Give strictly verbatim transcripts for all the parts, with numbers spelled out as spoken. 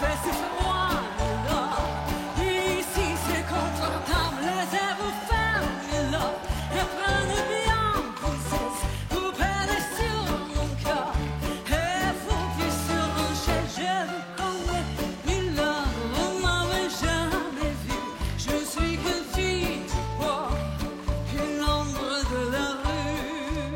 fait si froid là. Ici c'est confortable, les airs vous ferment là. Et prenez bien princesse, vous perdez sur mon cœur. Et vous puis sur mon chaise, je vous connais. Mille heures, vous m'avez jamais vu. Je suis qu'une fille du port, une ombre de la rue.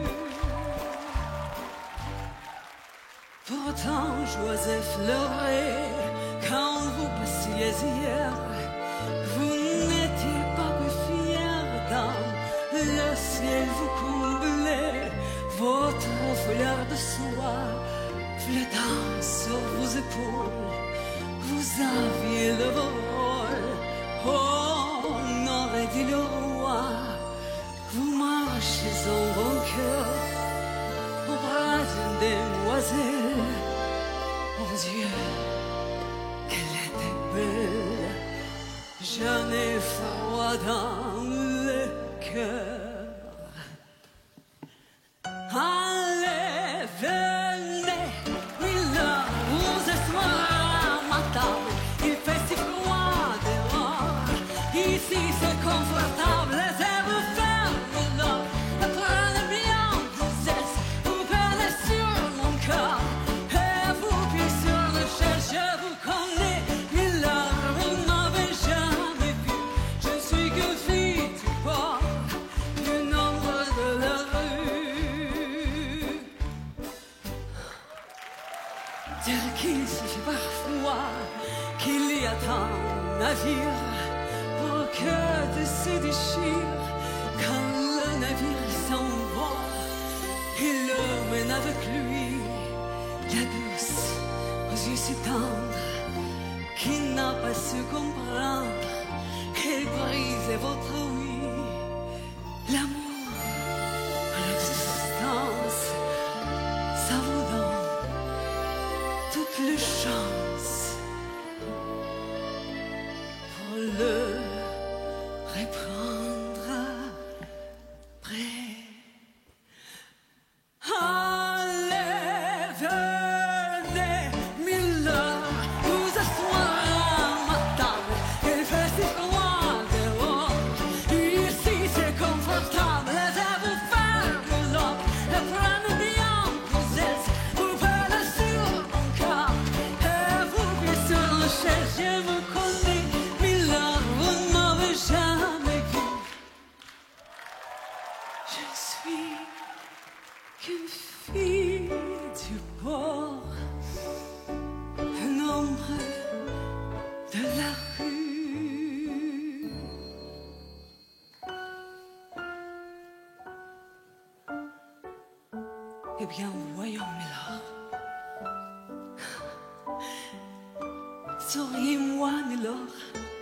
Pourtant j'osais fleurer quand vous passiez hier. Vous n'étiez pas plus fière, dame. Le ciel vous comblait, votre fleur de soie flottant sur vos épaules. Vous aviez le vol, oh, on aurait dit le roi. Vous marchez en bon cœur au bras d'une demoiselle. Mon Dieu, qu'elle était belle. J'en ai froid dans le cœur. Allez, venez, mille heures, vous asseoir à ma table. Il fait si froid dehors. Ici c'est confortable, les airs vous ferment là. Prenez bien princesse, vous perdez sur mon cœur. Et vous puis sur le chaise, je vous connais. Mille heures, vous m'avez jamais vu. Je suis qu'une fille du port, une ombre de la rue. Dire qu'il suffit parfois qu'il y a tant navires pour que de se déchire. Quand le navire s'en va, il le mène avec lui. La douce aux yeux si tendres, qui n'a pas su comprendre qu'elle brisait votre oui. L'amour à la distance, ça vous donne toutes les chances pour le reprendre après. Allez, venez, mille heures, vous asseoir à ma table. Il fait si froid dehors. Ici c'est confortable, les airs vous ferment là. Et prenez bien princesse, vous perdez sur mon cœur. Et vous puis sur le chaise, je vous connais. Mille heures, vous ne m'avez jamais vu. Je suis qu'une fille du port, une ombre de la rue. Eh bien, voyons, Mylord. Souriez-moi, Mylord.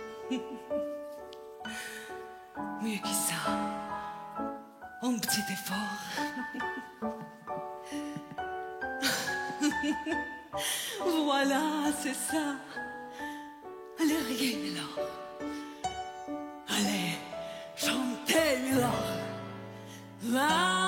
Mieux que ça, un petit effort. Voilà, c'est ça. Allez, riez, Mylord. Allez, chantez, Mylord. Va.